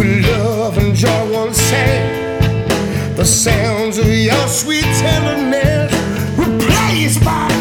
love and joy once sang the sounds of your sweet tender